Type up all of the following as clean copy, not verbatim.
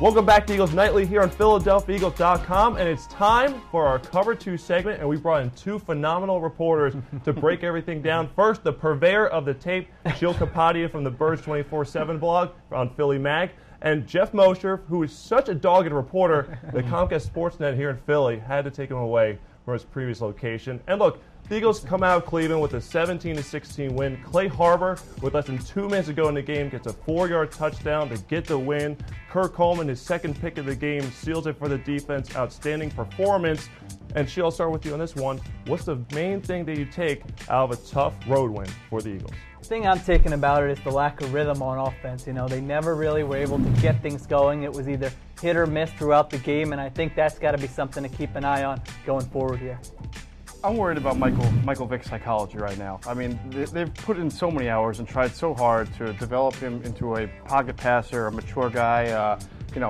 Welcome back to Eagles Nightly here on PhiladelphiaEagles.com, and it's time for our Cover 2 segment, and we brought in two phenomenal reporters to break everything down. First, the purveyor of the tape, Sheil Kapadia from the Birds 24/7 blog on Philly Mag, and Jeff Mosher, who is such a dogged reporter, the Comcast Sportsnet here in Philly had to take him away from his previous location. And look, the Eagles come out of Cleveland with a 17-16 win. Clay Harbor, with less than 2 minutes to go in the game, gets a 4-yard touchdown to get the win. Kurt Coleman, his second pick of the game, seals it for the defense. Outstanding performance. And Sheil, I'll start with you on this one. What's the main thing that you take out of a tough road win for the Eagles? The thing I'm taking about it is the lack of rhythm on offense. You know, they never really were able to get things going. It was either hit or miss throughout the game, and I think that's got to be something to keep an eye on going forward here. I'm worried about Michael Vick's psychology right now. I mean, they've put in so many hours and tried so hard to develop him into a pocket passer, a mature guy, an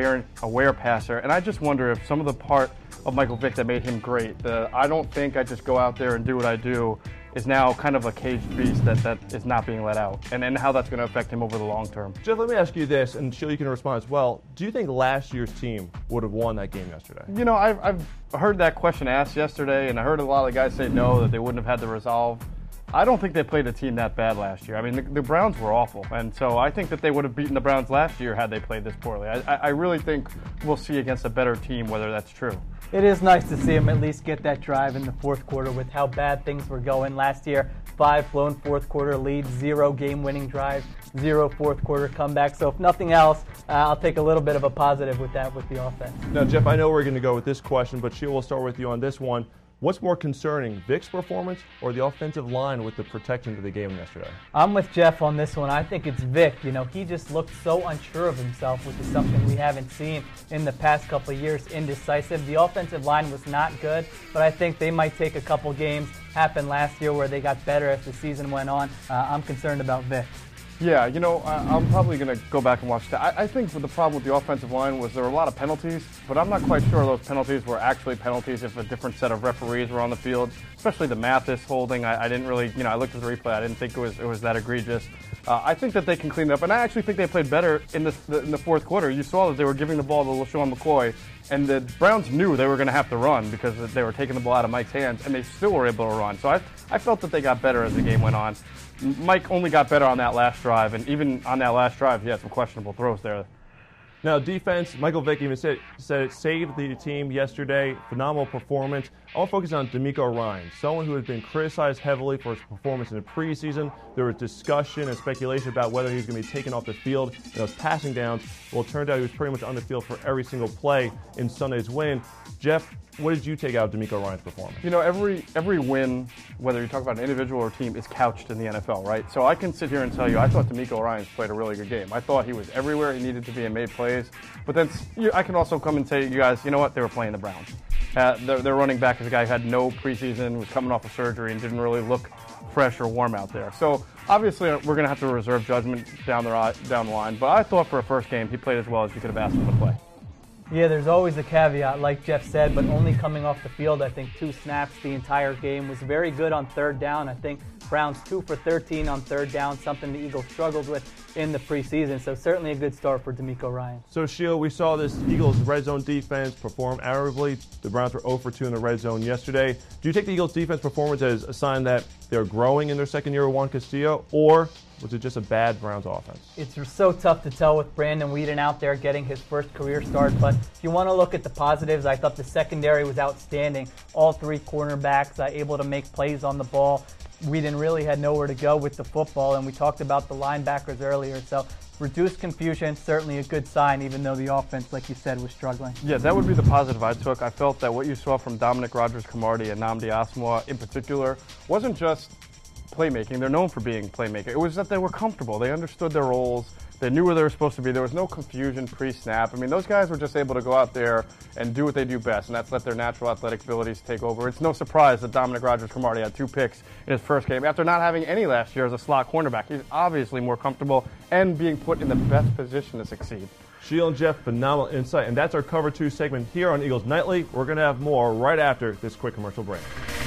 aware passer. And I just wonder if some of the part of Michael Vick that made him great, I don't think I just go out there and do what I do, is now kind of a caged beast that is not being let out, and how that's going to affect him over the long term. Jeff, let me ask you this, and Sheil, you can respond as well. Do you think last year's team would have won that game yesterday? You know, I've heard that question asked yesterday, and I heard a lot of the guys say no, that they wouldn't have had the resolve. I don't think they played a team that bad last year. I mean, the Browns were awful, and so I think that they would have beaten the Browns last year had they played this poorly. I really think we'll see against a better team whether that's true. It is nice to see him at least get that drive in the fourth quarter with how bad things were going last year. 5 blown fourth quarter leads, 0 game-winning drives, 0 fourth quarter comebacks. So if nothing else, I'll take a little bit of a positive with that with the offense. Now, Jeff, I know we're going to go with this question, but Sheil, we'll start with you on this one. What's more concerning, Vick's performance or the offensive line with the protection to the game yesterday? I'm with Jeff on this one. I think it's Vick. You know, he just looked so unsure of himself, which is something we haven't seen in the past couple of years. Indecisive. The offensive line was not good, but I think they might take a couple games. Happened last year where they got better as the season went on. I'm concerned about Vick. Yeah, you know, I'm probably going to go back and watch that. I think the problem with the offensive line was there were a lot of penalties, but I'm not quite sure those penalties were actually penalties if a different set of referees were on the field, especially the Mathis holding. I didn't really, I looked at the replay. I didn't think it was that egregious. I think that they can clean it up, and I actually think they played better in the fourth quarter. You saw that they were giving the ball to LaShawn McCoy, and the Browns knew they were going to have to run because they were taking the ball out of Mike's hands, and they still were able to run. So I felt that they got better as the game went on. Mike only got better on that last drive, and even on that last drive, he had some questionable throws there. Now, defense, Michael Vick even said it saved the team yesterday. Phenomenal performance. I want to focus on DeMeco Ryans, someone who has been criticized heavily for his performance in the preseason. There was discussion and speculation about whether he was going to be taken off the field in those passing downs. Well, it turned out he was pretty much on the field for every single play in Sunday's win. Jeff, what did you take out of DeMeco Ryans' performance? You know, every win, whether you talk about an individual or team, is couched in the NFL, right? So I can sit here and tell you, I thought DeMeco Ryans played a really good game. I thought he was everywhere he needed to be and made plays. But then I can also come and say, you guys, you know what? They were playing the Browns. Their running back is a guy who had no preseason, was coming off of surgery, and didn't really look fresh or warm out there. So obviously we're going to have to reserve judgment down the line. But I thought for a first game he played as well as you could have asked him to play. Yeah, there's always a caveat, like Jeff said, but only coming off the field, I think 2 snaps the entire game. Was very good on third down. I think Browns 2 for 13 on third down, something the Eagles struggled with in the preseason. So certainly a good start for DeMeco Ryans. So, Sheil, we saw this Eagles red zone defense perform admirably. The Browns were 0 for 2 in the red zone yesterday. Do you take the Eagles defense performance as a sign that they're growing in their second year with Juan Castillo, or was it just a bad Browns offense? It's so tough to tell with Brandon Weeden out there getting his first career start, but if you want to look at the positives, I thought the secondary was outstanding. All 3 cornerbacks able to make plays on the ball. Weeden really had nowhere to go with the football, and we talked about the linebackers earlier, so reduced confusion, certainly a good sign, even though the offense, like you said, was struggling. Yeah, that would be the positive I took. I felt that what you saw from Dominic Rodgers-Cromartie and Nnamdi Asomugha in particular wasn't just playmaking. They're known for being playmaker. It was that they were comfortable. They understood their roles. They knew where they were supposed to be. There was no confusion pre-snap. I mean, those guys were just able to go out there and do what they do best, and that's let their natural athletic abilities take over. It's no surprise that Dominic Rodgers-Cromartie had 2 picks in his first game after not having any last year as a slot cornerback. He's obviously more comfortable and being put in the best position to succeed. Sheil and Jeff, phenomenal insight. And that's our Cover 2 segment here on Eagles Nightly. We're going to have more right after this quick commercial break.